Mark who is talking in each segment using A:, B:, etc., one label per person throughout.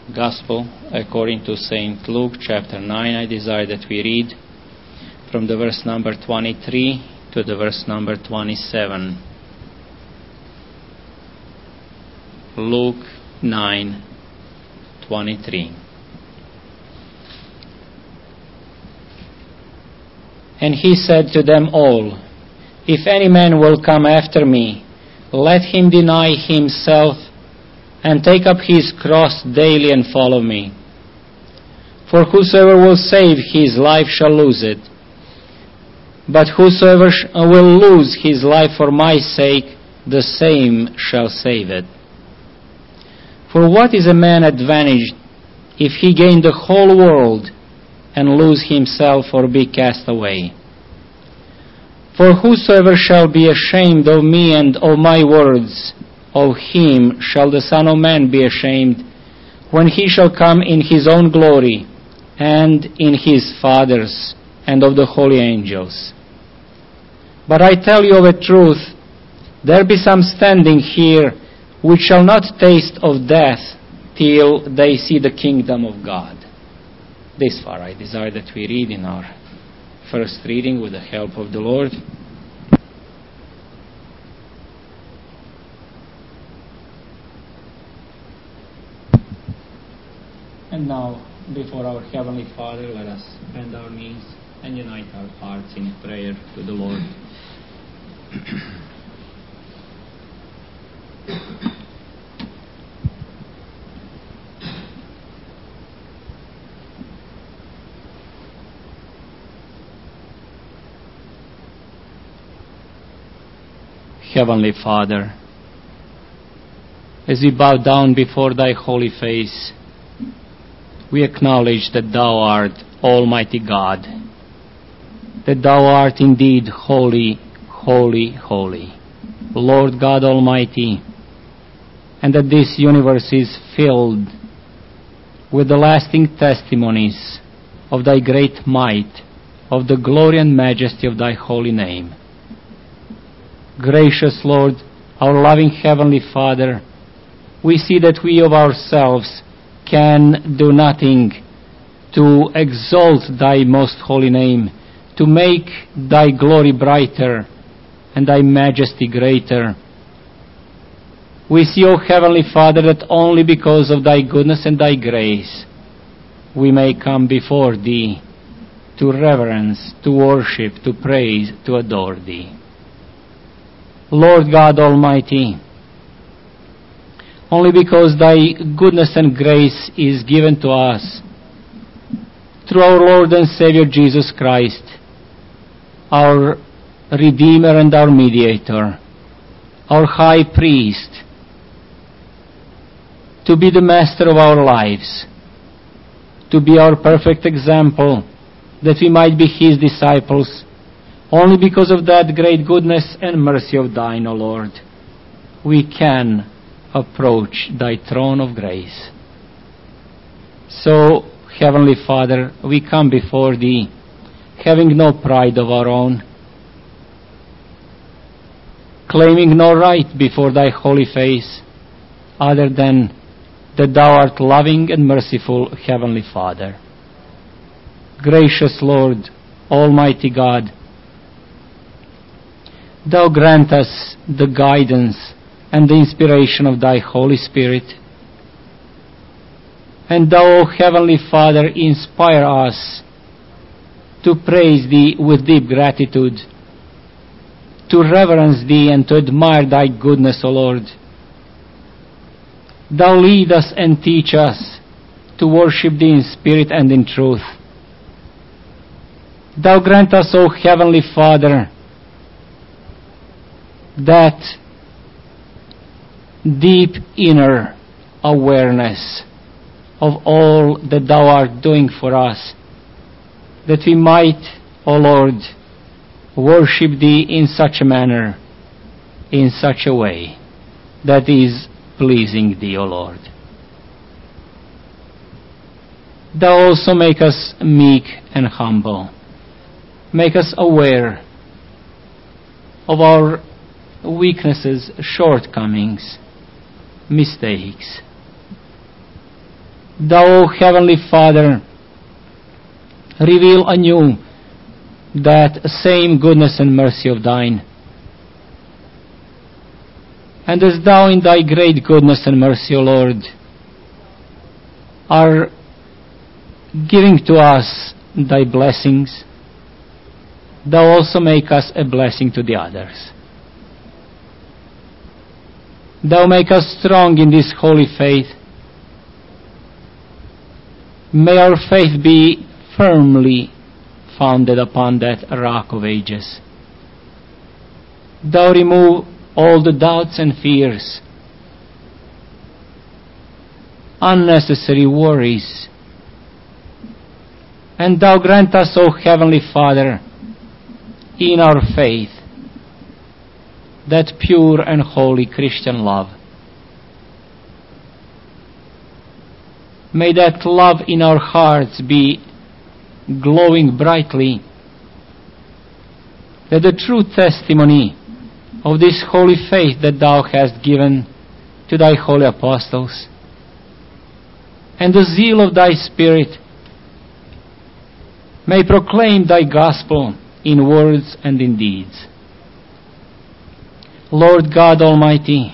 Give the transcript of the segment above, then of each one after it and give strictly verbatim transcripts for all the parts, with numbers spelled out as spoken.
A: Gospel according to Saint Luke chapter nine. I desire that we read from the verse number twenty-three to the verse number twenty-seven. Luke nine twenty-three. And he said to them all, "If any man will come after me, let him deny himself and take up his cross daily and follow me. For whosoever will save his life shall lose it. But whosoever sh- will lose his life for my sake, the same shall save it. For what is a man advantaged if he gain the whole world and lose himself or be cast away? For whosoever shall be ashamed of me and of my words, of him shall the Son of Man be ashamed, when he shall come in his own glory, and in his Father's, and of the holy angels. But I tell you of a truth, there be some standing here which shall not taste of death till they see the kingdom of God." This far I desire that we read in our first reading with the help of the Lord. And now, before our Heavenly Father, let us bend our knees and unite our hearts in prayer to the Lord. Heavenly Father, as we bow down before Thy holy face, we acknowledge that Thou art Almighty God, that Thou art indeed holy, holy, holy, Lord God Almighty, and that this universe is filled with the lasting testimonies of Thy great might, of the glory and majesty of Thy holy name. Gracious Lord, our loving Heavenly Father, we see that we of ourselves can do nothing to exalt Thy most holy name, to make Thy glory brighter and Thy majesty greater. We see, O Heavenly Father, that only because of Thy goodness and Thy grace we may come before Thee to reverence, to worship, to praise, to adore Thee. Lord God Almighty, only because Thy goodness and grace is given to us through our Lord and Savior Jesus Christ, our Redeemer and our Mediator, our High Priest, to be the Master of our lives, to be our perfect example, that we might be His disciples. Only because of that great goodness and mercy of Thine, O Lord, we can approach Thy throne of grace. So, Heavenly Father, we come before Thee, having no pride of our own, claiming no right before Thy holy face, other than that Thou art loving and merciful, Heavenly Father. Gracious Lord, Almighty God, Thou grant us the guidance and the inspiration of Thy Holy Spirit. And Thou, O Heavenly Father, inspire us to praise Thee with deep gratitude, to reverence Thee and to admire Thy goodness, O Lord. Thou lead us and teach us to worship Thee in spirit and in truth. Thou grant us, O Heavenly Father, that deep inner awareness of all that Thou art doing for us, that we might, O Lord, worship Thee in such a manner, in such a way that is pleasing Thee, O Lord. Thou also make us meek and humble. Make us aware of our weaknesses, shortcomings, mistakes. Thou, O Heavenly Father, reveal anew that same goodness and mercy of thine. And as thou in thy great goodness and mercy, O Lord, are giving to us thy blessings, thou also make us a blessing to the others. Thou make us strong in this holy faith. May our faith be firmly founded upon that rock of ages. Thou remove all the doubts and fears, unnecessary worries, and thou grant us, O Heavenly Father, in our faith, that pure and holy Christian love. May that love in our hearts be glowing brightly, that the true testimony of this holy faith that thou hast given to thy holy apostles, and the zeal of thy Spirit may proclaim thy gospel in words and in deeds. Lord God Almighty,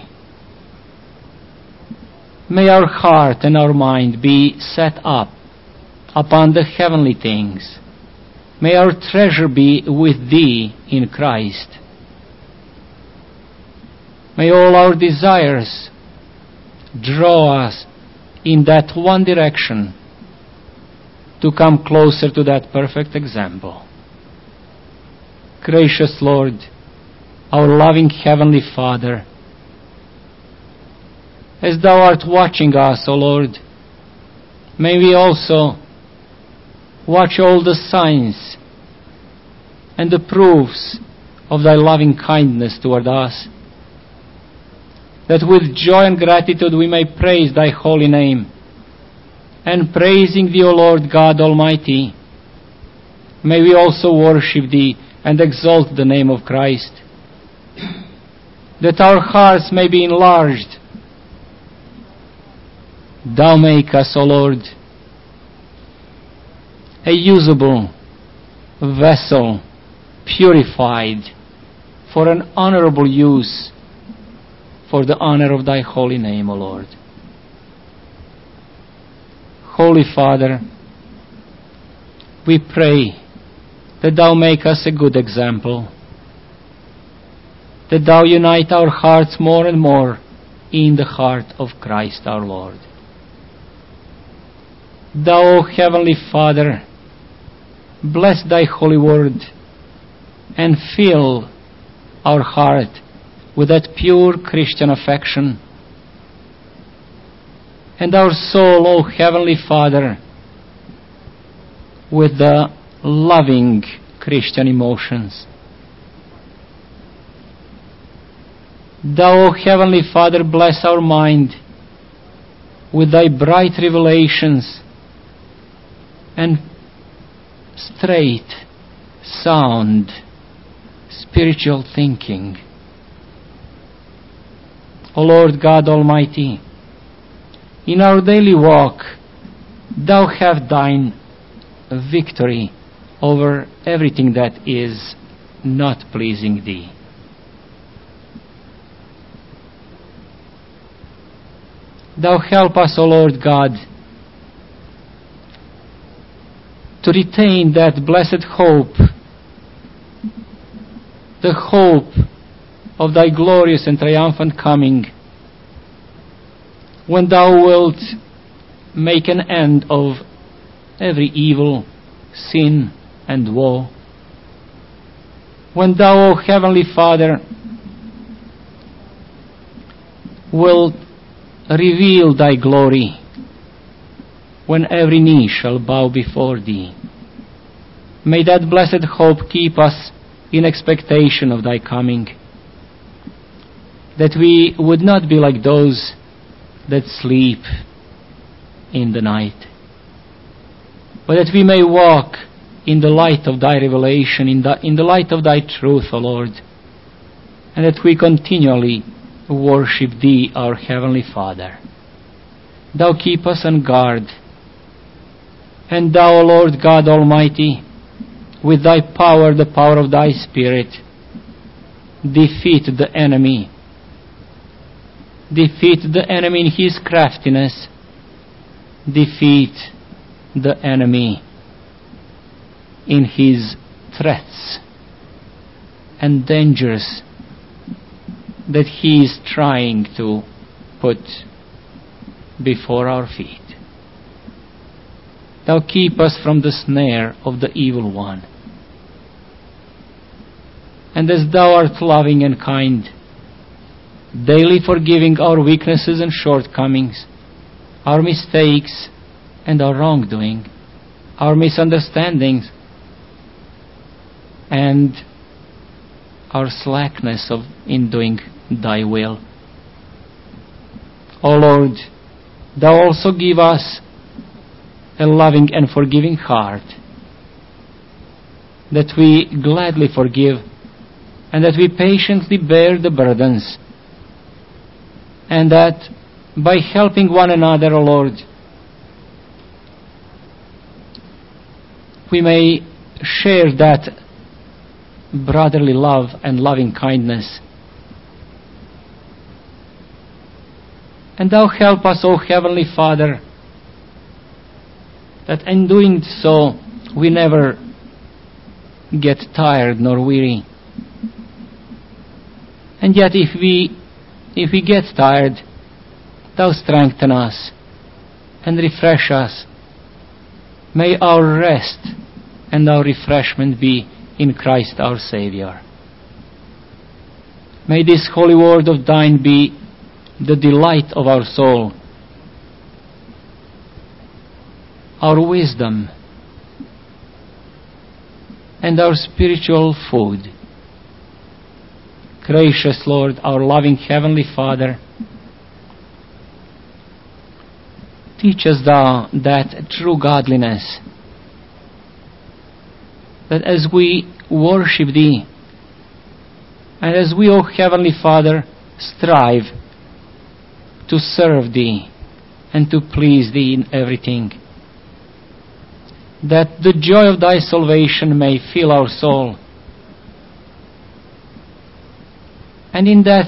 A: may our heart and our mind be set up upon the heavenly things. May our treasure be with thee in Christ. May all our desires draw us in that one direction, to come closer to that perfect example. Gracious Lord, our loving Heavenly Father, as thou art watching us, O Lord, may we also watch all the signs and the proofs of thy loving kindness toward us, that with joy and gratitude we may praise thy holy name, and praising thee, O Lord God Almighty, may we also worship thee and exalt the name of Christ, that our hearts may be enlarged. Thou make us, O Lord, a usable vessel, purified for an honorable use, for the honor of thy holy name, O Lord. Holy Father, we pray that thou make us a good example, that thou unite our hearts more and more in the heart of Christ our Lord. Thou, O Heavenly Father, bless thy holy word and fill our heart with that pure Christian affection, and our soul, O Heavenly Father, with the loving Christian emotions. Thou, O Heavenly Father, bless our mind with thy bright revelations and straight, sound, spiritual thinking. O Lord God Almighty, in our daily walk, thou have thine victory over everything that is not pleasing thee. Thou help us, O Lord God, to retain that blessed hope, the hope of thy glorious and triumphant coming, when thou wilt make an end of every evil, sin, and woe. When thou, O Heavenly Father, wilt reveal thy glory, when every knee shall bow before thee. May that blessed hope keep us in expectation of thy coming, that we would not be like those that sleep in the night, but that we may walk in the light of thy revelation, in the, in the light of thy truth, O Lord, and that we continually worship thee, our Heavenly Father. Thou keep us on guard And thou, O Lord God Almighty, with thy power, the power of thy Spirit, defeat the enemy. Defeat the enemy in his craftiness. Defeat the enemy in his threats and dangers that he is trying to put before our feet. Thou keep us from the snare of the evil one. And as thou art loving and kind, daily forgiving our weaknesses and shortcomings, our mistakes and our wrongdoing, our misunderstandings, and our slackness of in doing thy will. O Lord, thou also give us a loving and forgiving heart, that we gladly forgive, and that we patiently bear the burdens, and that by helping one another, O Lord, we may share that brotherly love and loving kindness. And thou help us, O Heavenly Father, that in doing so we never get tired nor weary. And yet if we if we get tired, thou strengthen us and refresh us. May our rest and our refreshment be in Christ our Saviour. May this holy word of thine be the delight of our soul, our wisdom, and our spiritual food. Gracious Lord, our loving Heavenly Father, teach us thou that true godliness, that as we worship thee, and as we, O Heavenly Father, strive to serve thee and to please thee in everything, that the joy of thy salvation may fill our soul, and in that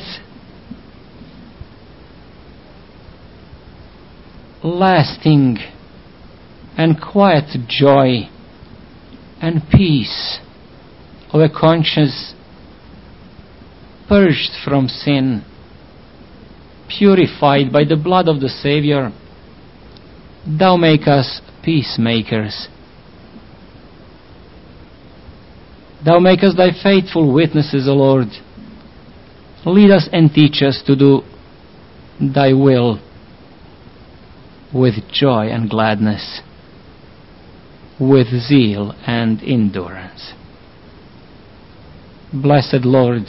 A: lasting and quiet joy and peace of a conscience purged from sin, purified by the blood of the Saviour, thou make us peacemakers. Thou make us thy faithful witnesses, O Lord. Lead us and teach us to do thy will with joy and gladness, with zeal and endurance. Blessed Lord,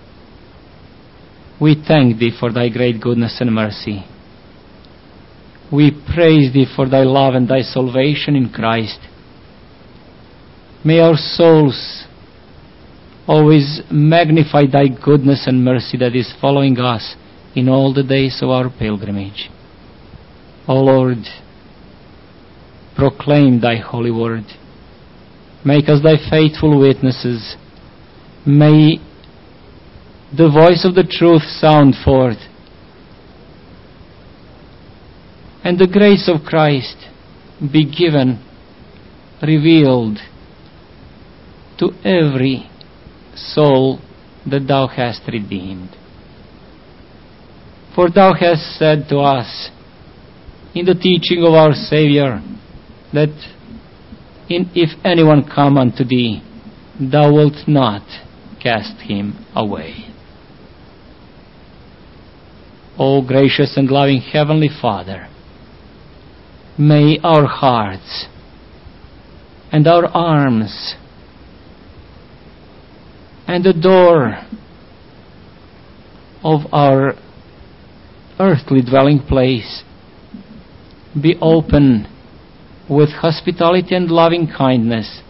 A: we thank thee for thy great goodness and mercy. We praise thee for thy love and thy salvation in Christ. May our souls always magnify thy goodness and mercy that is following us in all the days of our pilgrimage. O Lord, proclaim thy holy word. Make us thy faithful witnesses. May the voice of the truth sound forth, and the grace of Christ be given, revealed to every soul that thou hast redeemed. For thou hast said to us in the teaching of our Saviour that in, if anyone come unto thee, thou wilt not cast him away. O gracious and loving Heavenly Father, may our hearts and our arms and the door of our earthly dwelling place be open with hospitality and loving kindness.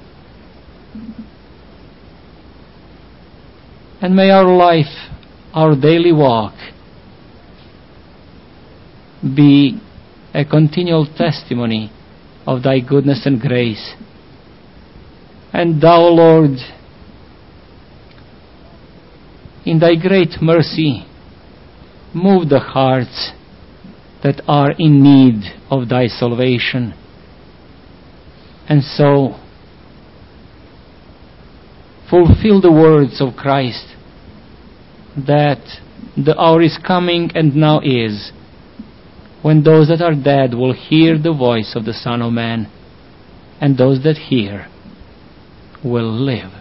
A: And may our life, our daily walk, be a continual testimony of thy goodness and grace. And thou, Lord, in thy great mercy, move the hearts that are in need of thy salvation. And so, fulfill the words of Christ, that the hour is coming and now is, when those that are dead will hear the voice of the Son of Man, and those that hear will live.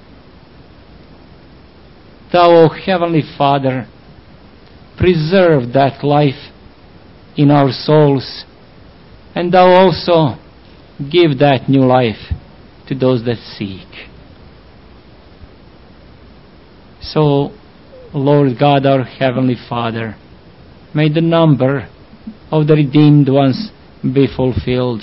A: Thou, O Heavenly Father, preserve that life in our souls, and thou also give that new life to those that seek. So, Lord God, our Heavenly Father, may the number of the redeemed ones be fulfilled,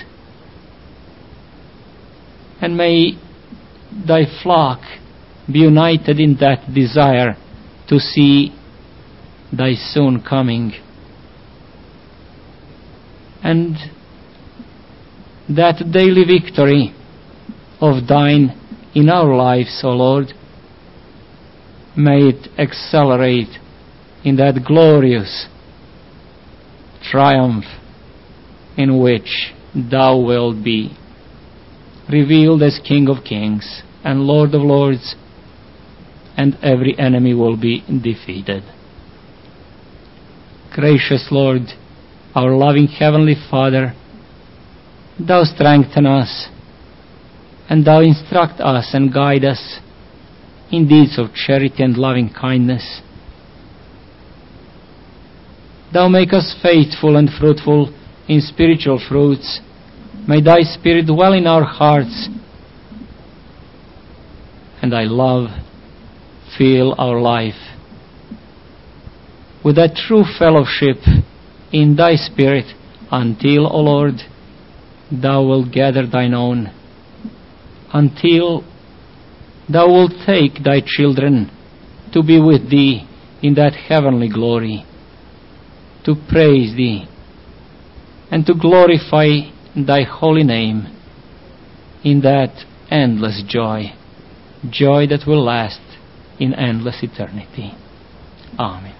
A: and may thy flock be united in that desire to see thy soon coming, and that daily victory of thine in our lives, O Lord, may it accelerate in that glorious triumph in which thou wilt be revealed as King of Kings and Lord of Lords, and every enemy will be defeated. Gracious Lord, our loving Heavenly Father, thou strengthen us, and thou instruct us and guide us in deeds of charity and loving kindness. Thou make us faithful and fruitful in spiritual fruits. May thy Spirit dwell in our hearts, and thy love fill our life with that true fellowship in thy Spirit, until, O Lord, thou wilt gather thine own, until thou wilt take thy children to be with thee in that heavenly glory, to praise thee and to glorify thy holy name in that endless joy, joy that will last in endless eternity. Amen.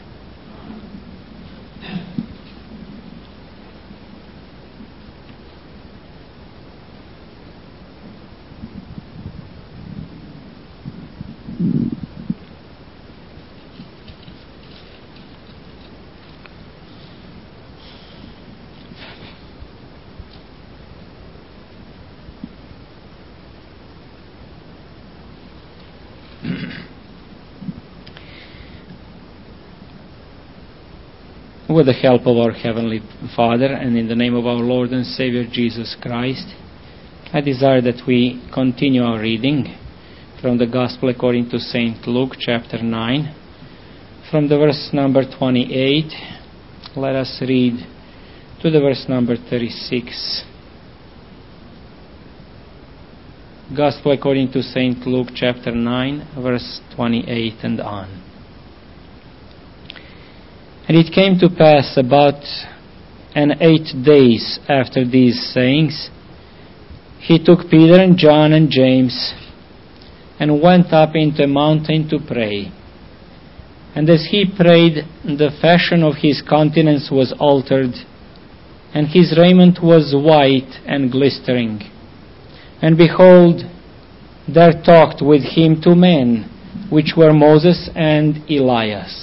A: With the help of our Heavenly Father and in the name of our Lord and Savior Jesus Christ, I desire that we continue our reading from the Gospel according to Saint Luke chapter nine, from the verse number twenty-eight. Let us read to the verse number thirty-six. Gospel according to Saint Luke chapter nine, verse twenty-eight and on. And it came to pass about an eight days after these sayings, he took Peter and John and James, and went up into a mountain to pray. And as he prayed, the fashion of his countenance was altered, and his raiment was white and glistering. And behold, there talked with him two men, which were Moses and Elias,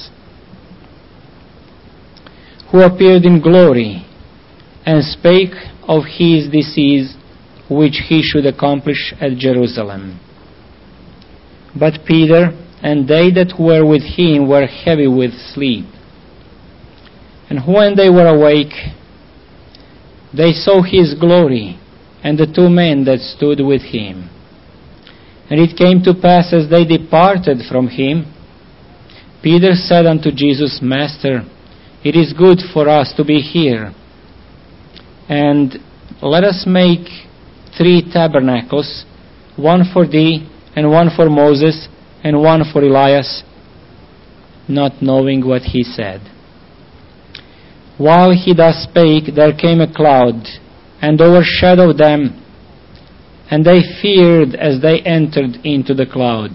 A: who appeared in glory, and spake of his decease, which he should accomplish at Jerusalem. But Peter and they that were with him were heavy with sleep. And when they were awake, they saw his glory, and the two men that stood with him. And it came to pass, as they departed from him, Peter said unto Jesus, Master, it is good for us to be here, and let us make three tabernacles, one for thee, and one for Moses, and one for Elias, not knowing what he said. While he thus spake, there came a cloud, and overshadowed them, and they feared as they entered into the cloud.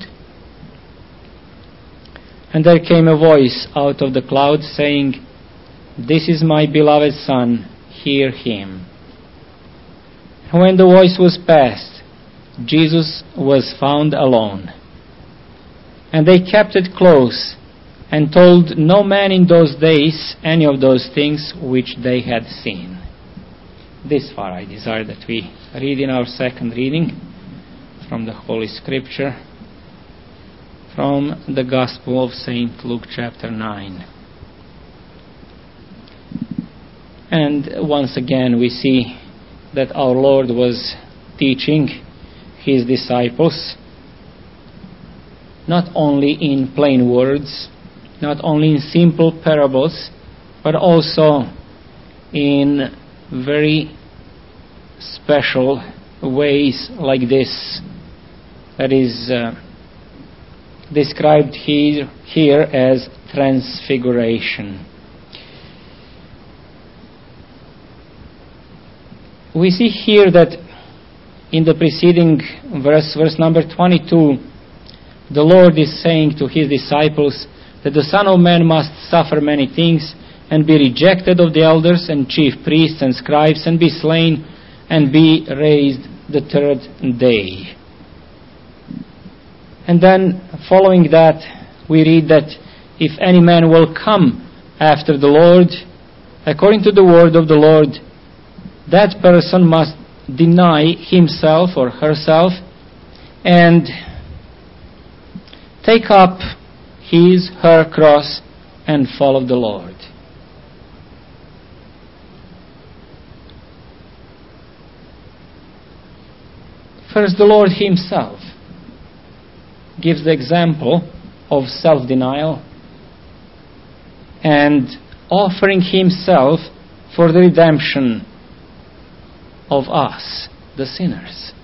A: And there came a voice out of the cloud saying, "This is my beloved Son, hear him." And when the voice was past, Jesus was found alone. And they kept it close, and told no man in those days any of those things which they had seen. This far I desire that we read in our second reading from the Holy Scripture, from the Gospel of Saint Luke chapter nine. And once again we see that our Lord was teaching his disciples not only in plain words, not only in simple parables, but also in very special ways like this, that is uh, described here, here as transfiguration. We see here that in the preceding verse, verse number twenty-two, the Lord is saying to his disciples that the Son of Man must suffer many things and be rejected of the elders and chief priests and scribes and be slain and be raised the third day. And then following that we read that if any man will come after the Lord, according to the word of the Lord, that person must deny himself or herself and take up his, her cross and follow the Lord. First, the Lord himself gives the example of self-denial and offering himself for the redemption of us, the sinners.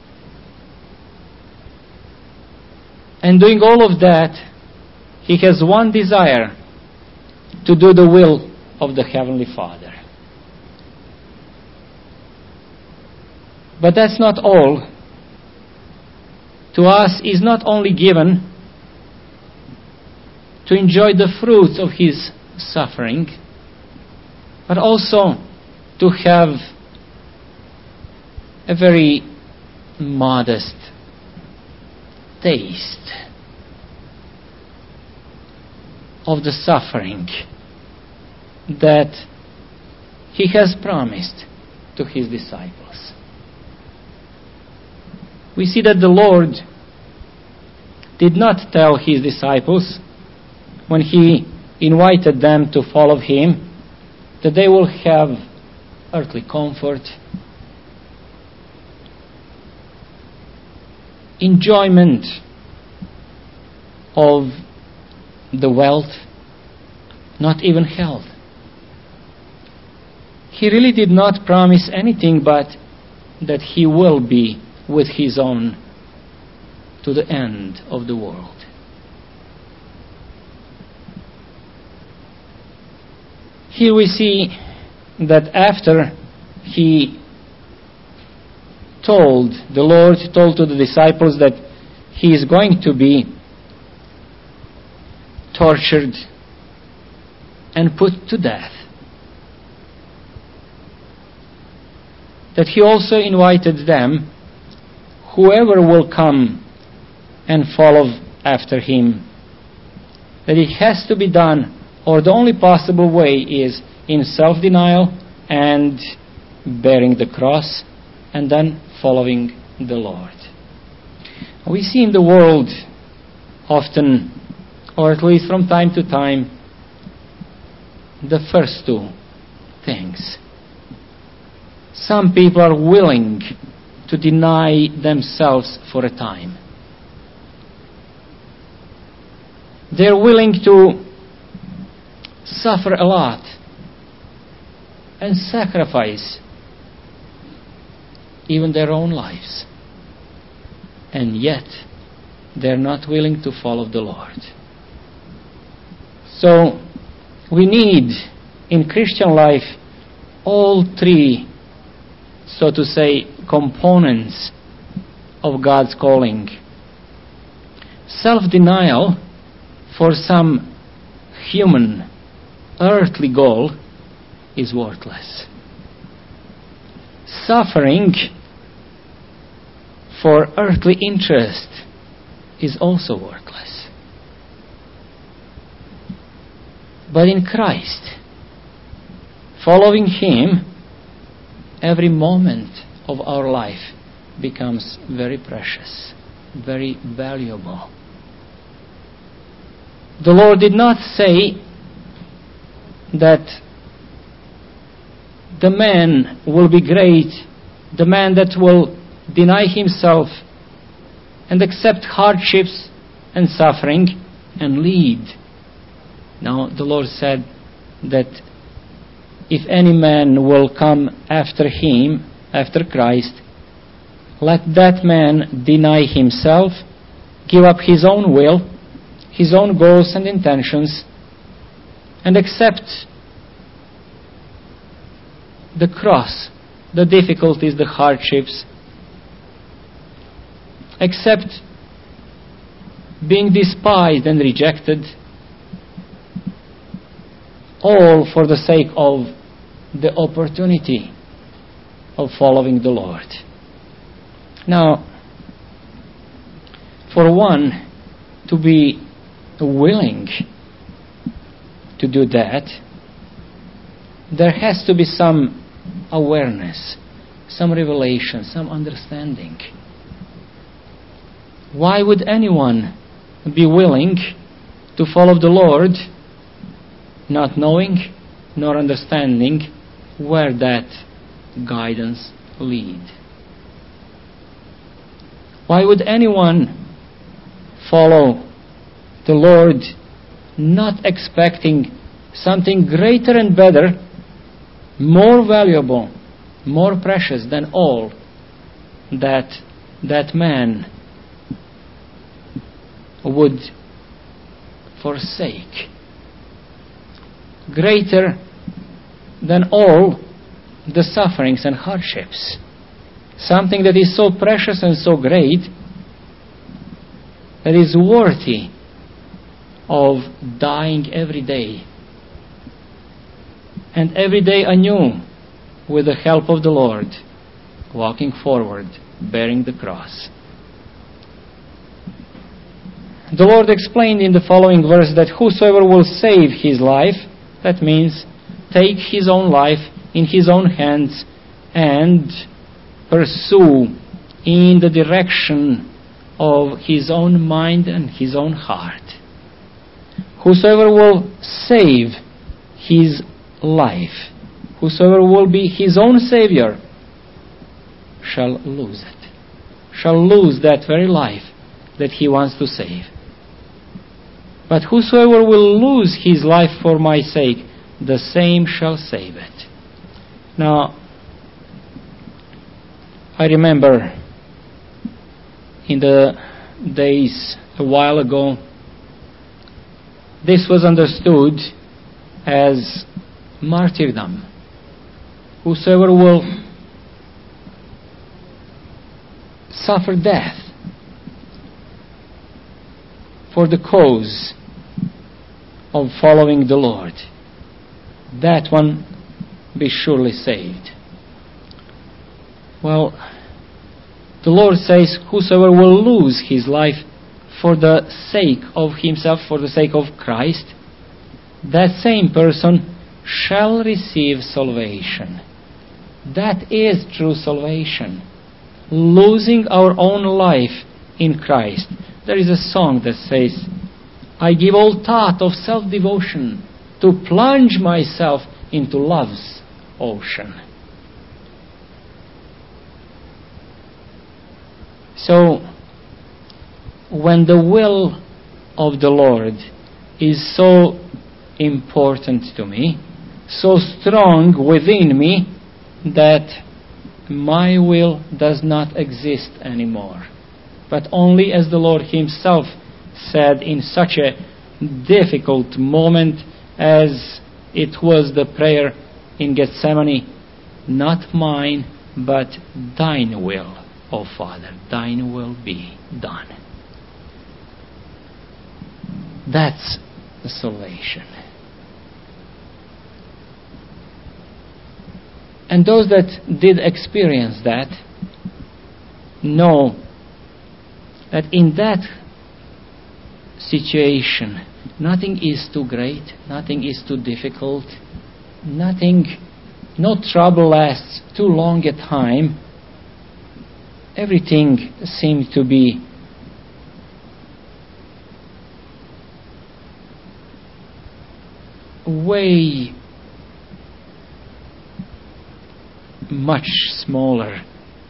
A: And doing all of that, he has one desire: to do the will of the Heavenly Father. But that's not all. To us is not only given to enjoy the fruits of his suffering, but also to have a very modest taste of the suffering that he has promised to his disciples. We see that the Lord did not tell his disciples when he invited them to follow him that they will have earthly comfort, enjoyment of the wealth, not even health. He really did not promise anything but that he will be with his own to the end of the world. Here we see that after he told, the Lord told to the disciples that he is going to be tortured and put to death, that he also invited them, whoever will come and follow after him, that it has to be done, or the only possible way is in self-denial and bearing the cross and then following the Lord. We see in the world often, or at least from time to time, the first two things. Some people are willing to deny themselves for a time. They're willing to suffer a lot and sacrifice even their own lives. And yet, they're not willing to follow the Lord. So, we need in Christian life all three so to say, components of God's calling. Self-denial for some human, earthly goal is worthless. Suffering for earthly interest is also worthless. But in Christ, following Him, every moment of our life becomes very precious, very valuable. The Lord did not say that the man will be great, the man that will deny himself and accept hardships and suffering and lead. Now, the Lord said that if any man will come after Him, after Christ, let that man deny himself, give up his own will, his own goals and intentions, and accept the cross, the difficulties, the hardships, accept being despised and rejected, all for the sake of the opportunity of following the Lord. Now, for one to be willing to do that, there has to be some awareness, some revelation, some understanding. Why would anyone be willing to follow the Lord, not knowing nor understanding where that guidance lead? Why would anyone follow the Lord not expecting something greater and better, more valuable, more precious than all that that man would forsake? Greater than all the sufferings and hardships. Something that is so precious and so great that is worthy of dying every day. And every day anew, with the help of the Lord, walking forward, bearing the cross. The Lord explained in the following verse that whosoever will save his life, that means take his own life in his own hands and pursue in the direction of his own mind and his own heart. Whosoever will save his life, whosoever will be his own savior, shall lose it, shall lose that very life that he wants to save. But whosoever will lose his life for my sake, the same shall save it. Now, I remember in the days a while ago, this was understood as martyrdom. Whosoever will suffer death for the cause of following the Lord, that one be surely saved. Well, the Lord says, whosoever will lose his life for the sake of himself, for the sake of Christ, that same person shall receive salvation. That is true salvation. Losing our own life in Christ. There is a song that says, I give all thought of self-devotion to plunge myself into love's ocean. So, when the will of the Lord is so important to me, so strong within me, that my will does not exist anymore, but only as the Lord Himself said in such a difficult moment as it was the prayer in Gethsemane, not mine, but thine will, O Father, thine will be done. That's the salvation. And those that did experience that know that in that situation, nothing is too great, nothing is too difficult, nothing, no trouble lasts too long a time. Everything seems to be way much smaller,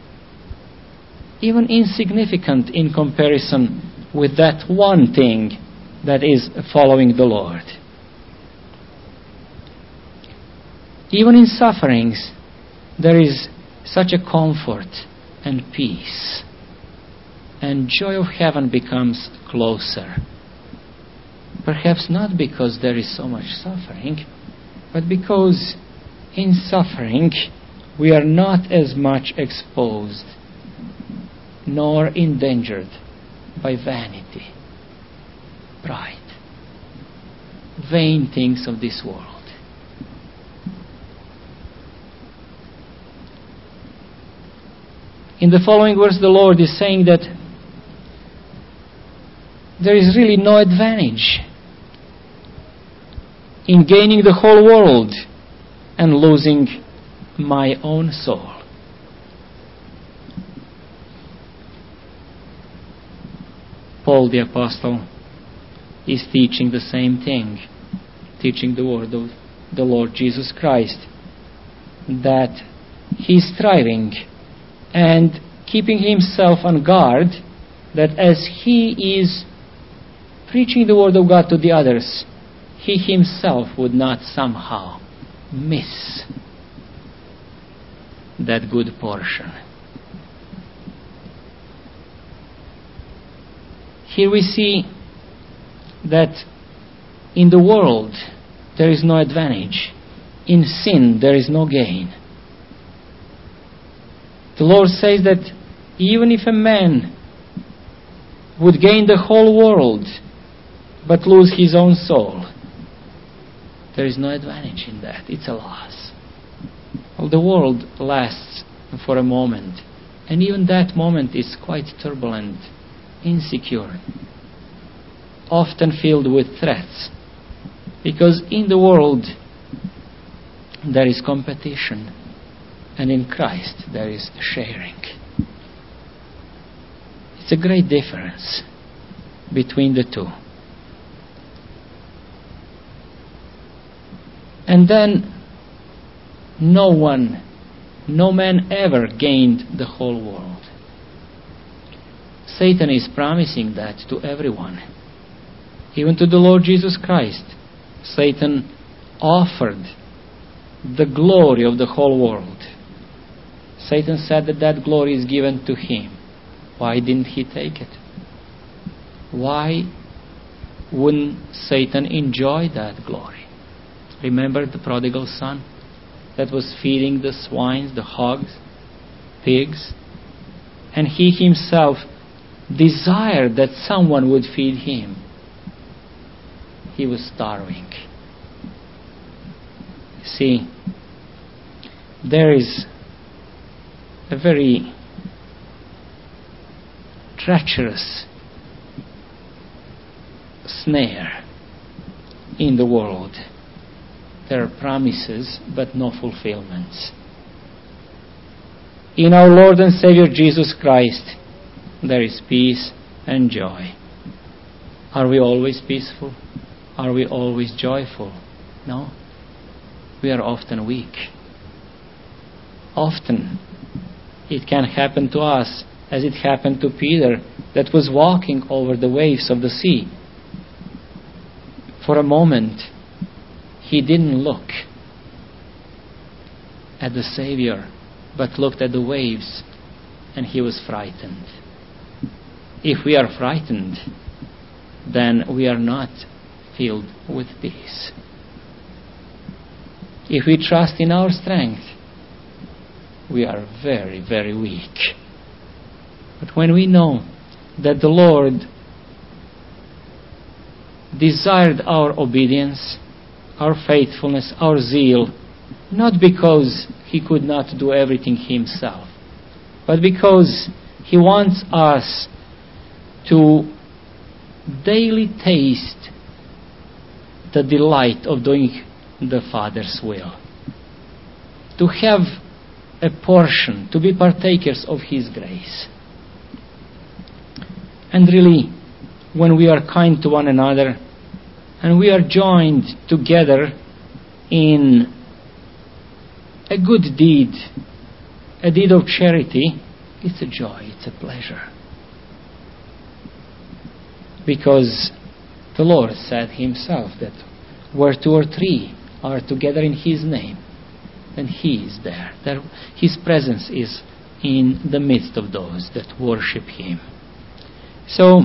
A: even insignificant in comparison with that one thing that is following the Lord. Even in sufferings, there is such a comfort and peace, and joy of heaven becomes closer. Perhaps not because there is so much suffering, but because in suffering we are not as much exposed nor endangered by vanity, pride, vain things of this world. In the following verse, the Lord is saying that there is really no advantage in gaining the whole world and losing my own soul. Paul the Apostle is teaching the same thing, teaching the word of the Lord Jesus Christ, that he's striving and keeping himself on guard, that as he is preaching the word of God to the others, he himself would not somehow miss that good portion. Here we see that in the world there is no advantage. In sin there is no gain. The Lord says that even if a man would gain the whole world but lose his own soul, there is no advantage in that. It's a loss. Well, the world lasts for a moment, and even that moment is quite turbulent, insecure, often filled with threats, because in the world there is competition, and in Christ there is sharing. It's a great difference between the two. And then no one, no man ever gained the whole world. Satan is promising that to everyone. Even to the Lord Jesus Christ, Satan offered the glory of the whole world. Satan said that that glory is given to him. Why didn't he take it? Why wouldn't Satan enjoy that glory? Remember the prodigal son that was feeding the swines, the hogs, pigs, and he himself desired that someone would feed him. He was starving. See, there is a very treacherous snare in the world. There are promises, but no fulfillments. In our Lord and Savior Jesus Christ, there is peace and joy. Are we always peaceful? Are we always joyful? No. We are often weak. Often it can happen to us as it happened to Peter, that was walking over the waves of the sea. For a moment, he didn't look at the Savior, but looked at the waves, and he was frightened. If we are frightened, then we are not filled with peace. If we trust in our strength, we are very, very weak. But when we know that the Lord desired our obedience, our faithfulness, our zeal, not because He could not do everything Himself, but because He wants us to daily taste the delight of doing the Father's will, to have a portion, to be partakers of His grace. And really, when we are kind to one another, and we are joined together in a good deed, a deed of charity, it's a joy, it's a pleasure. Because the Lord said Himself that where two or three are together in His name, then He is there. there. His presence is in the midst of those that worship Him. So,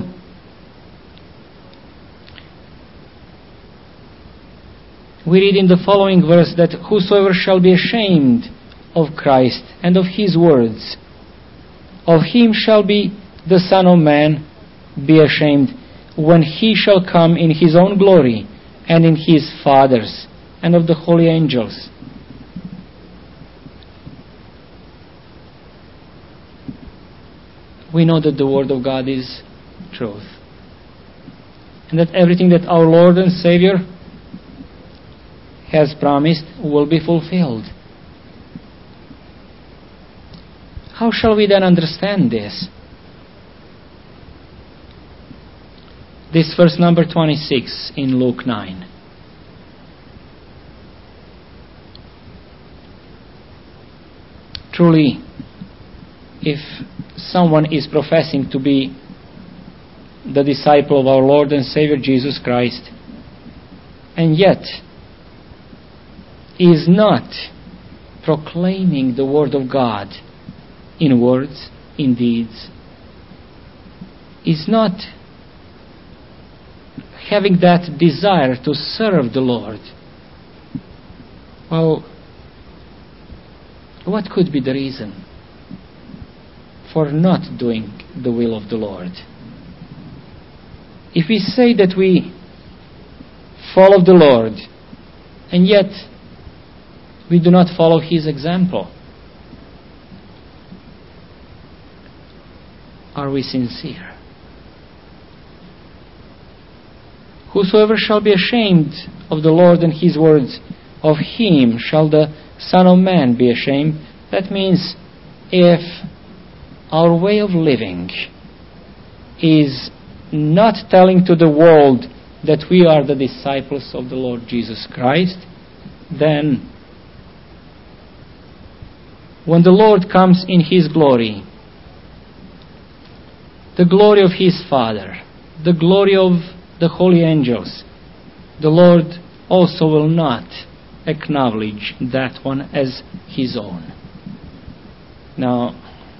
A: we read in the following verse that whosoever shall be ashamed of Christ and of His words, of him shall be the Son of Man be ashamed when He shall come in His own glory and in His Father's and of the holy angels. We know that the Word of God is truth, and that everything that our Lord and Savior has promised will be fulfilled. How shall we then understand this? This verse number twenty-six in Luke nine. Truly, if someone is professing to be the disciple of our Lord and Savior Jesus Christ, and yet is not proclaiming the Word of God in words, in deeds, is not having that desire to serve the Lord, well, what could be the reason for not doing the will of the Lord? If we say that we follow the Lord, and yet we do not follow His example, are we sincere? Whosoever shall be ashamed of the Lord and His words, of him shall the Son of Man be ashamed. That means if our way of living is not telling to the world that we are the disciples of the Lord Jesus Christ, then when the Lord comes in His glory, the glory of His Father, the glory of the holy angels, the Lord also will not acknowledge that one as His own. Now,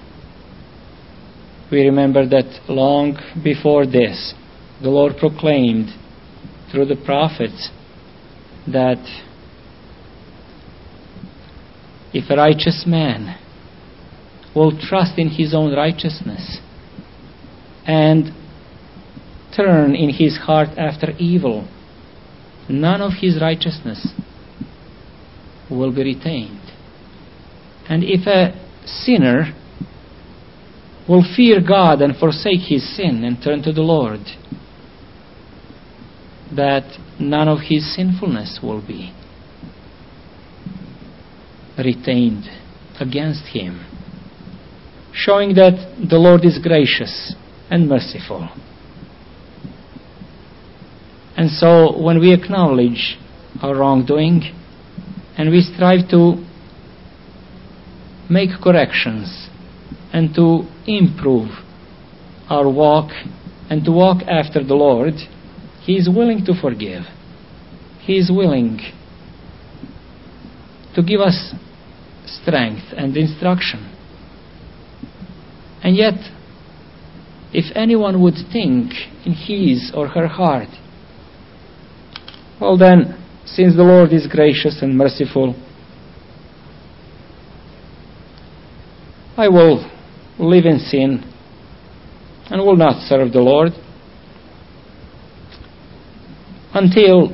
A: we remember that long before this, the Lord proclaimed through the prophets that if a righteous man will trust in his own righteousness and turn in his heart after evil, none of his righteousness will be retained. And if a sinner will fear God and forsake his sin and turn to the Lord, that none of his sinfulness will be retained against him, showing that the Lord is gracious and merciful. And so when we acknowledge our wrongdoing and we strive to make corrections and to improve our walk and to walk after the Lord, He is willing to forgive. He is willing to give us strength and instruction. And yet, if anyone would think in his or her heart, well then, since the Lord is gracious and merciful, I will live in sin and will not serve the Lord until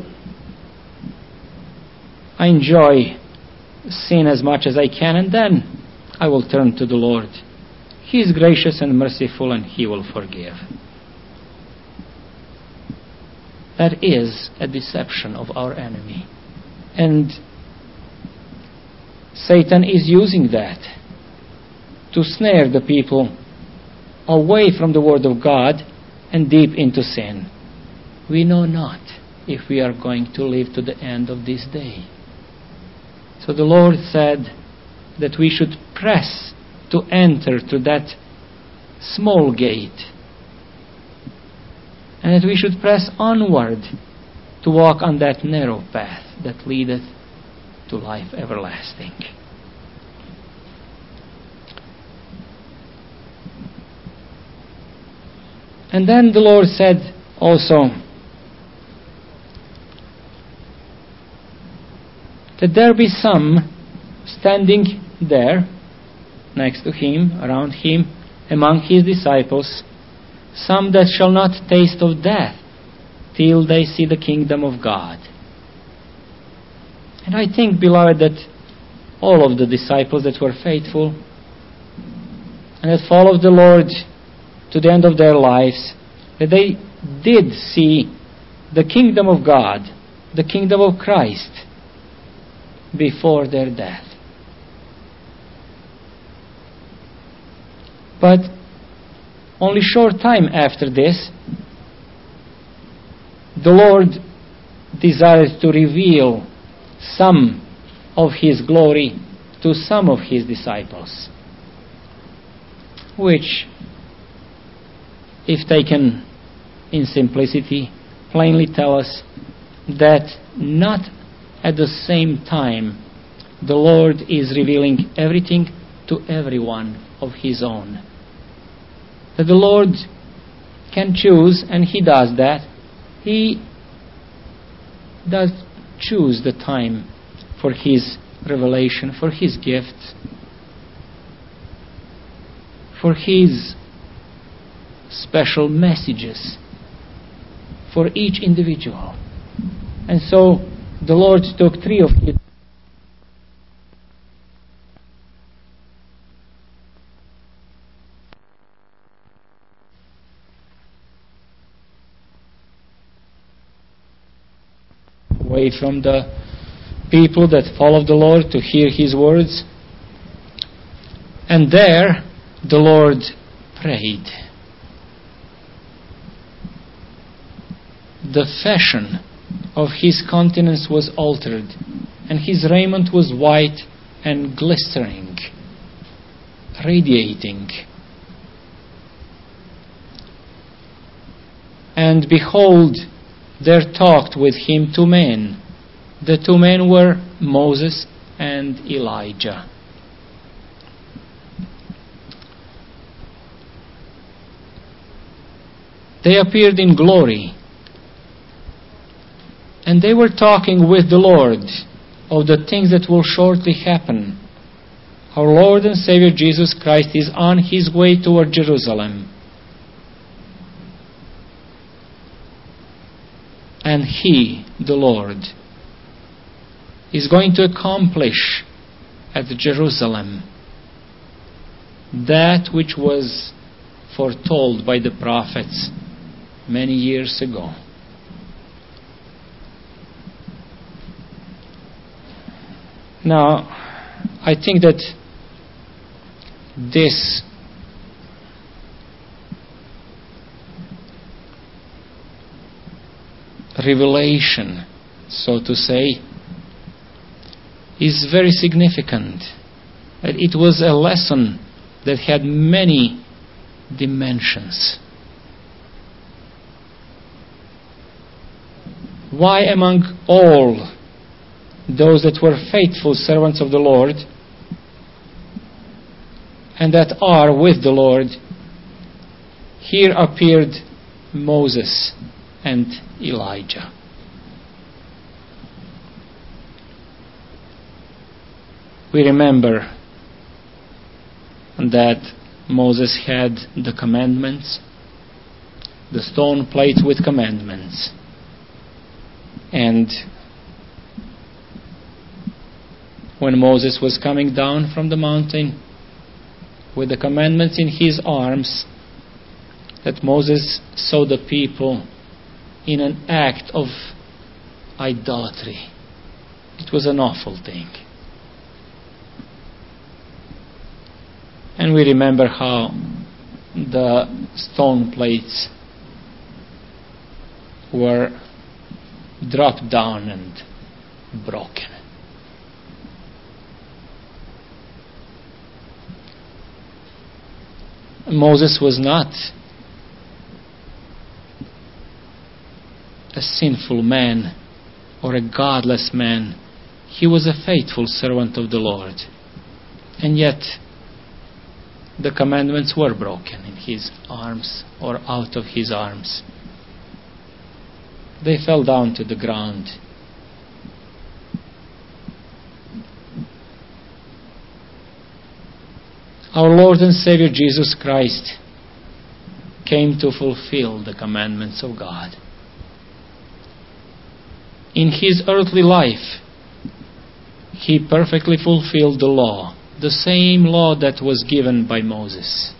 A: I enjoy sin as much as I can, and then I will turn to the Lord. He is gracious and merciful, and He will forgive. That is a deception of our enemy. And Satan is using that to snare the people away from the Word of God and deep into sin. We know not if we are going to live to the end of this day. So the Lord said that we should press to enter to that small gate, and that we should press onward to walk on that narrow path that leadeth to life everlasting. And then the Lord said also that there be some standing there next to Him, around Him, among His disciples, some that shall not taste of death till they see the kingdom of God. And I think, beloved, that all of the disciples that were faithful and that followed the Lord to the end of their lives, that they did see the kingdom of God, the kingdom of Christ, before their death. But only short time after this, the Lord desired to reveal some of His glory to some of His disciples, which, if taken in simplicity, plainly tell us that not at the same time the Lord is revealing everything to everyone of His own. That the Lord can choose, and He does that. He does choose the time for His revelation, for His gifts, for His special messages for each individual. And so the Lord took three of His away from the people that followed the Lord to hear His words. And there the Lord prayed. The fashion of His countenance was altered, and His raiment was white and glistering, radiating. And behold, there talked with Him two men. The two men were Moses and Elijah. They appeared in glory, and they were talking with the Lord of the things that will shortly happen. Our Lord and Savior Jesus Christ is on His way toward Jerusalem. And He, the Lord, is going to accomplish at Jerusalem that which was foretold by the prophets many years ago. Now, I think that this revelation, so to say, is very significant. It was a lesson that had many dimensions. Why among all those that were faithful servants of the Lord and that are with the Lord, here appeared Moses and Elijah? We remember that Moses had the commandments, the stone plate with commandments. And when Moses was coming down from the mountain with the commandments in his arms, that Moses saw the people in an act of idolatry. It was an awful thing. And we remember how the stone plates were dropped down and broken. Moses was not a sinful man or a godless man. He was a faithful servant of the Lord. And yet, the commandments were broken in his arms or out of his arms. They fell down to the ground. Our Lord and Savior Jesus Christ came to fulfill the commandments of God. In his earthly life, he perfectly fulfilled the law, the same law that was given by Moses.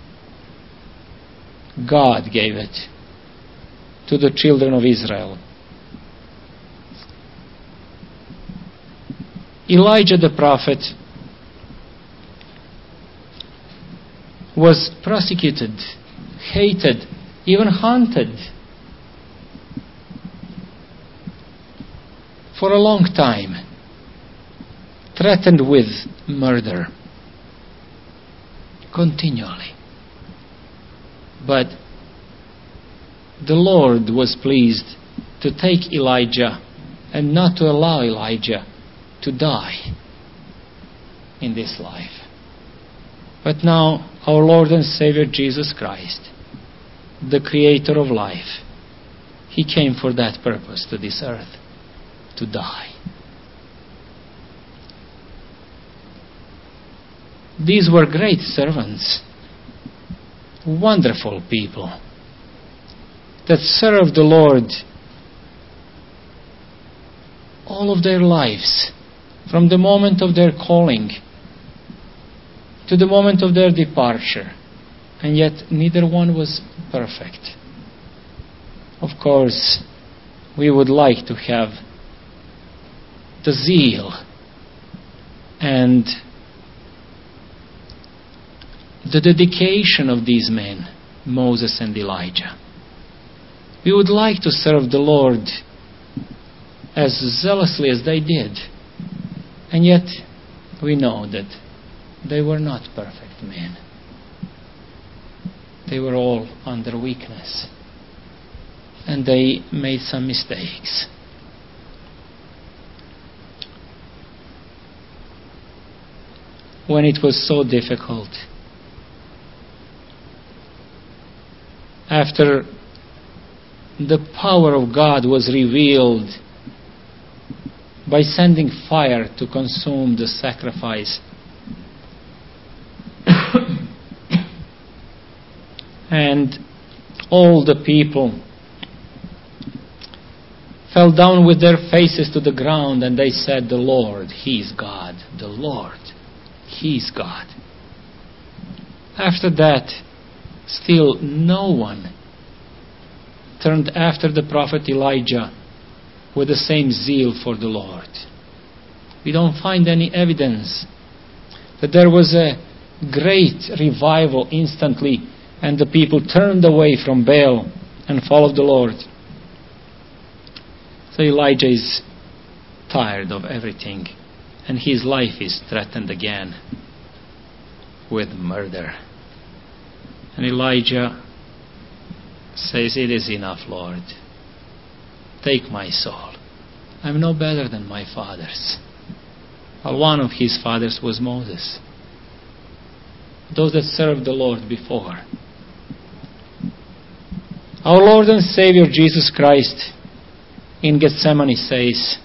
A: God gave it to the children of Israel. Elijah the prophet was persecuted, hated, even hunted for a long time, threatened with murder continually. But the Lord was pleased to take Elijah and not to allow Elijah to die in this life. But now our Lord and Savior Jesus Christ, the Creator of life, He came for that purpose to this earth, to die. These were great servants, wonderful people that served the Lord all of their lives, from the moment of their calling to the moment of their departure, and yet neither one was perfect. Of course, we would like to have the zeal and the dedication of these men, Moses and Elijah. We would like to serve the Lord as zealously as they did. And yet, we know that they were not perfect men. They were all under weakness. And they made some mistakes. When it was so difficult, after the power of God was revealed by sending fire to consume the sacrifice, and all the people fell down with their faces to the ground, and they said, "The Lord, He is God. The Lord, He is God." After that, still no one turned after the prophet Elijah with the same zeal for the Lord. We don't find any evidence that there was a great revival instantly and the people turned away from Baal and followed the Lord. So Elijah is tired of everything, and his life is threatened again with murder. And Elijah says, "It is enough, Lord. Take my soul. I'm no better than my fathers." Well, one of his fathers was Moses. Those that served the Lord before. Our Lord and Savior Jesus Christ in Gethsemane says,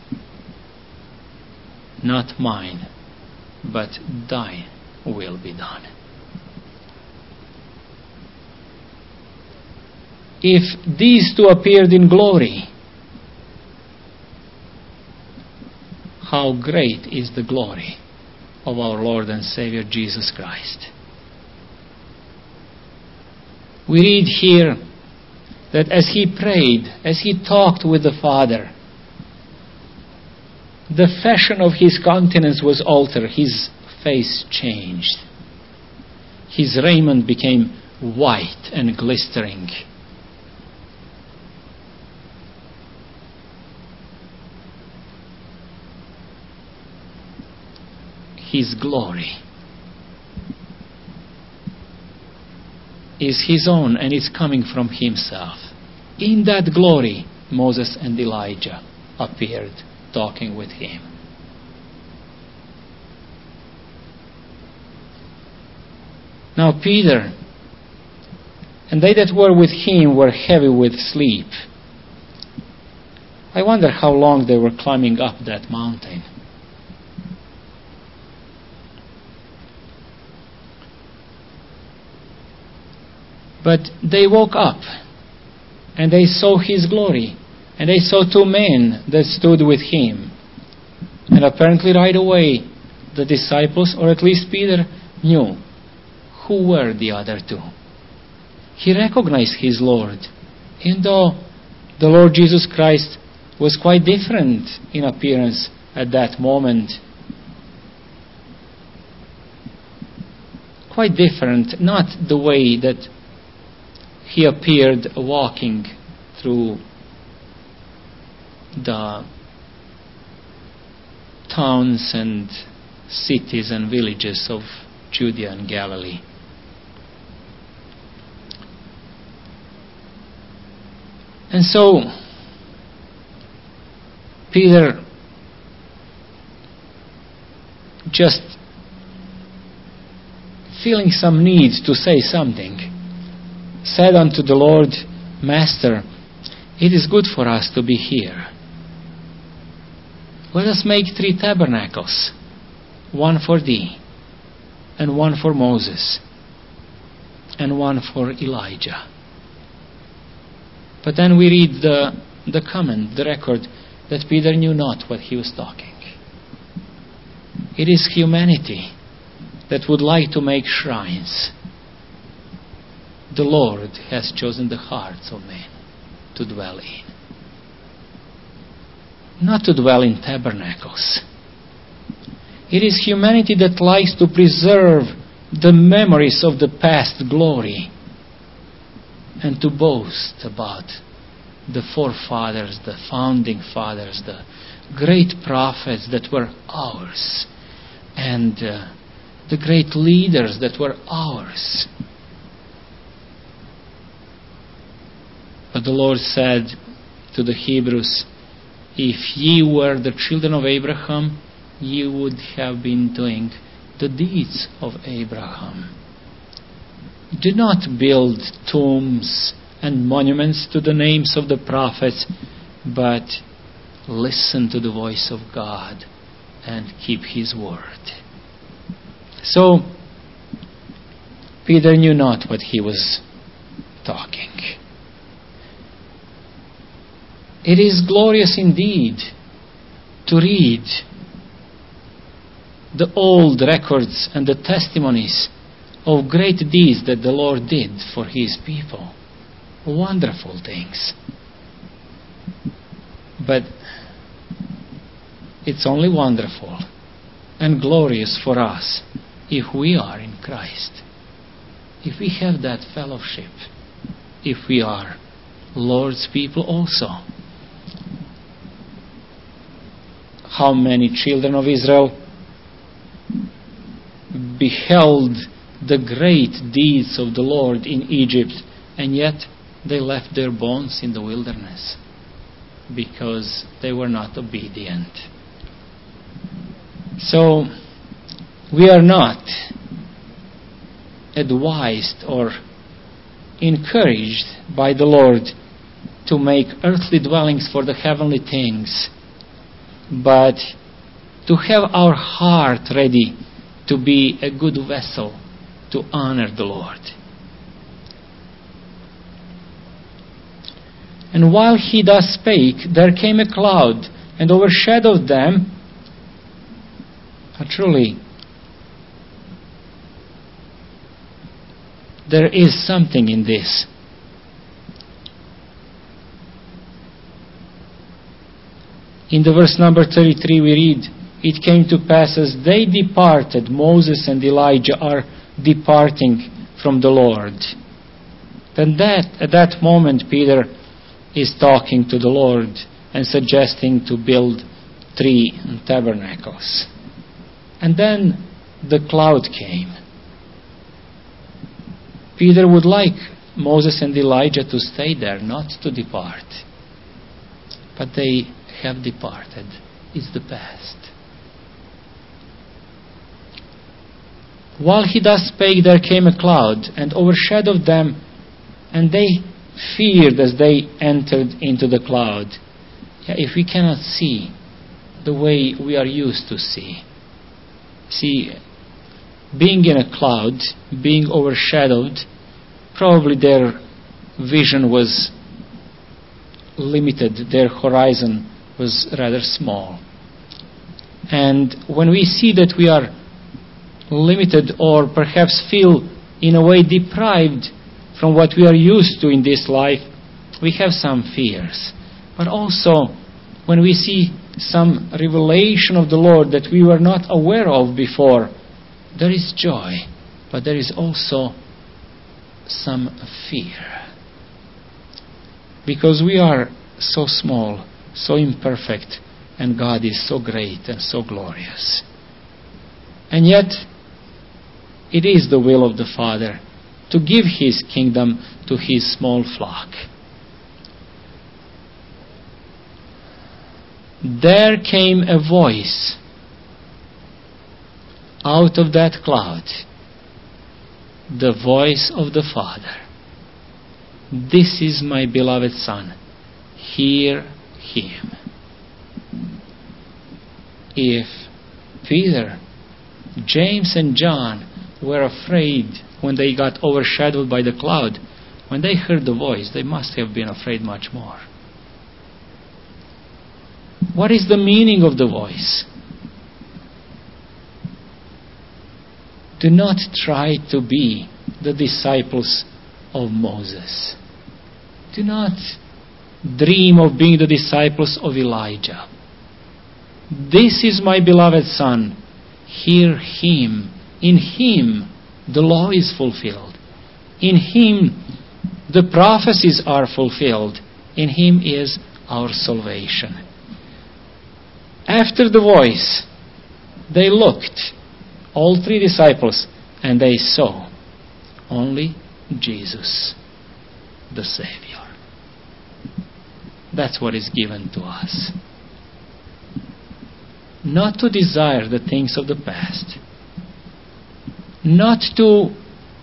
A: "Not mine, but thine will be done." if these two appeared in glory, how great is the glory of our Lord and Savior Jesus Christ. We read here that as he prayed, as he talked with the Father, the fashion of his countenance was altered. His face changed. His raiment became white and glistering. His glory is his own, and it's coming from himself. In that glory, Moses and Elijah appeared, talking with him. Now Peter and they that were with him were heavy with sleep. I wonder how long they were climbing up that mountain. But they woke up, and they saw his glory, and they saw two men that stood with him. And apparently right away, the disciples, or at least Peter, knew who were the other two. He recognized his Lord, even though the Lord Jesus Christ was quite different in appearance at that moment. Quite different, not the way that he appeared walking through the towns and cities and villages of Judea and Galilee. And so, Peter just feeling some need to say something, said unto the Lord, Master, it is good for us to be here. Let us make three tabernacles, one for thee, and one for Moses, and one for Elijah. But then we read the, the comment, the record, that Peter knew not what he was talking. It is humanity that would like to make shrines. The Lord has chosen the hearts of men to dwell in. Not to dwell in tabernacles. It is humanity that likes to preserve the memories of the past glory and to boast about the forefathers, the founding fathers, the great prophets that were ours, and uh, the great leaders that were ours. But the Lord said to the Hebrews, if ye were the children of Abraham, ye would have been doing the deeds of Abraham. Do not build tombs and monuments to the names of the prophets, but listen to the voice of God and keep his word. So, Peter knew not what he was talking. It is glorious indeed to read the old records and the testimonies of great deeds that the Lord did for his people. Wonderful things. But it's only wonderful and glorious for us if we are in Christ. If we have that fellowship. If we are Lord's people also. How many children of Israel beheld the great deeds of the Lord in Egypt, and yet they left their bones in the wilderness because they were not obedient. So we are not advised or encouraged by the Lord to make earthly dwellings for the heavenly things, but to have our heart ready to be a good vessel to honor the Lord. And while he thus spake, there came a cloud, and overshadowed them. But truly, there is something in this. In the verse number thirty-three we read, "It came to pass as they departed," Moses and Elijah are departing from the Lord. Then that, at that moment, Peter is talking to the Lord and suggesting to build three tabernacles. And then the cloud came. Peter would like Moses and Elijah to stay there, not to depart. But they have departed. It's the past. While he thus spake, there came a cloud, and overshadowed them, and they feared as they entered into the cloud. Yeah, if we cannot see the way we are used to see. See, being in a cloud, being overshadowed, probably their vision was limited, their horizon was rather small. And when we see that we are limited, or perhaps feel in a way deprived from what we are used to in this life, we have some fears. But also, when we see some revelation of the Lord that we were not aware of before, there is joy, but there is also some fear. Because we are so small, so imperfect, and God is so great and so glorious. And yet, it is the will of the Father to give His kingdom to His small flock. There came a voice out of that cloud, the voice of the Father. "This is my beloved Son, hear Him." If Peter, James and John were afraid when they got overshadowed by the cloud, when they heard the voice, they must have been afraid much more. What is the meaning of the voice? Do not try to be the disciples of Moses. Do not dream of being the disciples of Elijah. "This is my beloved Son, hear Him." In Him the law is fulfilled. In Him the prophecies are fulfilled. In Him is our salvation. After the voice, they looked, all three disciples, and they saw only Jesus, the Savior. That's what is given to us. Not to desire the things of the past, not to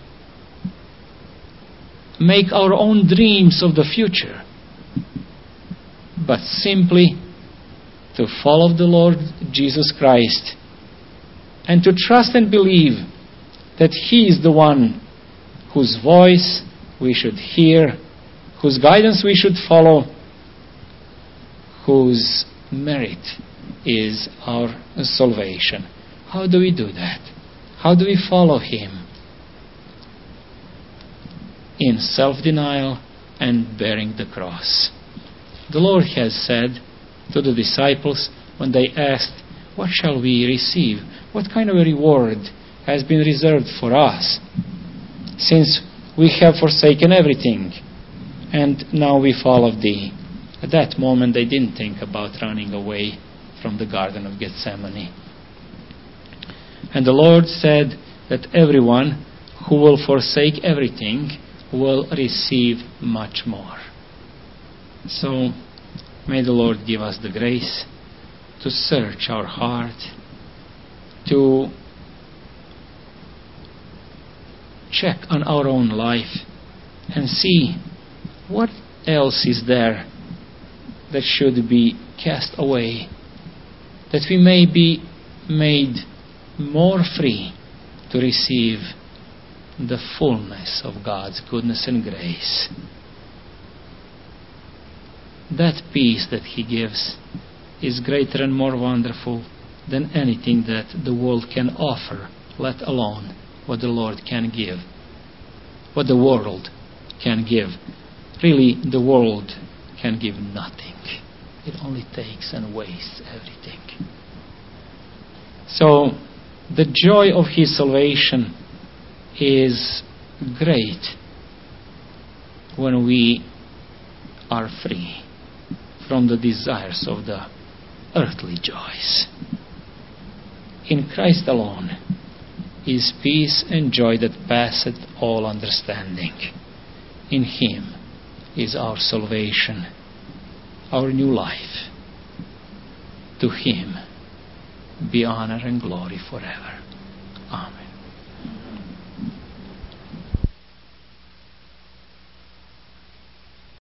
A: make our own dreams of the future, but simply to follow the Lord Jesus Christ and to trust and believe that He is the one whose voice we should hear, whose guidance we should follow, whose merit is our salvation. How do we do that? How do we follow Him? In self-denial and bearing the cross. The Lord has said to the disciples when they asked, "What shall we receive? What kind of a reward has been reserved for us, since we have forsaken everything and now we follow Thee?" At that moment they didn't think about running away from the Garden of Gethsemane. And the Lord said that everyone who will forsake everything will receive much more. So may the Lord give us the grace to search our heart, to check on our own life and see what else is there that should be cast away, that we may be made more free to receive the fullness of God's goodness and grace. that peace that He gives is greater and more wonderful than anything that the world can offer, let alone what the Lord can give, what the world can give. Really, the world can give nothing. It only takes and wastes everything. So, the joy of His salvation is great when we are free from the desires of the earthly joys. In Christ alone is peace and joy that passeth all understanding. In Him is our salvation, our new life. To Him be honor and glory forever.